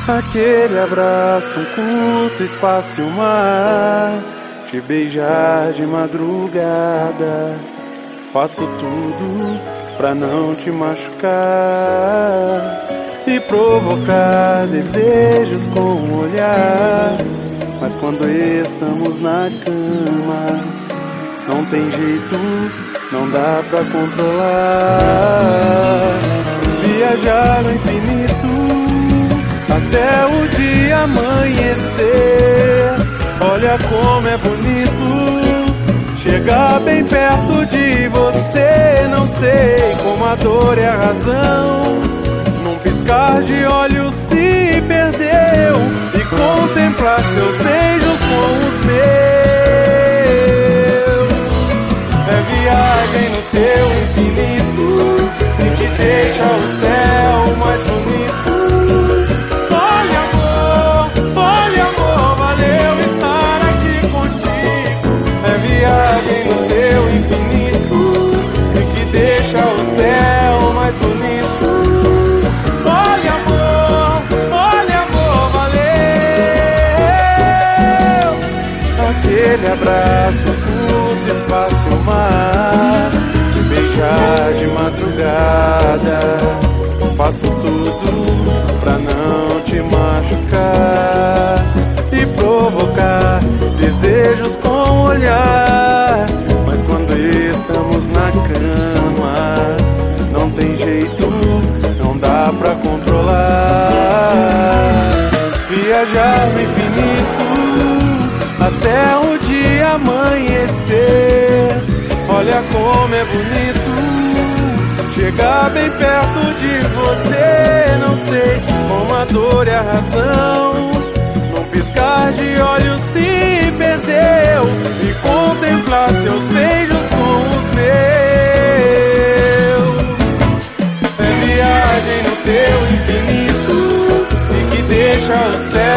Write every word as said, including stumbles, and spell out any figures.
Aquele abraço, um curto espaço e o mar, te beijar de madrugada. Faço tudo pra não te machucar e provocar desejos com um olhar. Mas quando estamos na cama, não tem jeito, não dá pra controlar. Viajar no infinito até o dia amanhecer. Olha como é bonito chegar bem perto de você. Não sei como a dor e a razão num piscar de olhos se perdeu, e contemplar seus beijos com os meus é viagem no teu infinito e que deixa o céu mais bonito. Viagem no teu infinito e que deixa o céu mais bonito. Olha, amor, olha, amor, valeu. Aquele abraço, curto espaço e o mar, te beijar de madrugada. Faço tudo pra não te machucar e provocar desejos com o olhar. Mas quando estamos na cama, não tem jeito, não dá pra controlar. Viajar no infinito até o dia amanhecer. Olha como é bonito chegar bem perto de você. Não sei como a dor e a razão num piscar de olhos se perdeu, e contemplar seus beijos com os meus é viagem no teu infinito e que deixa o céu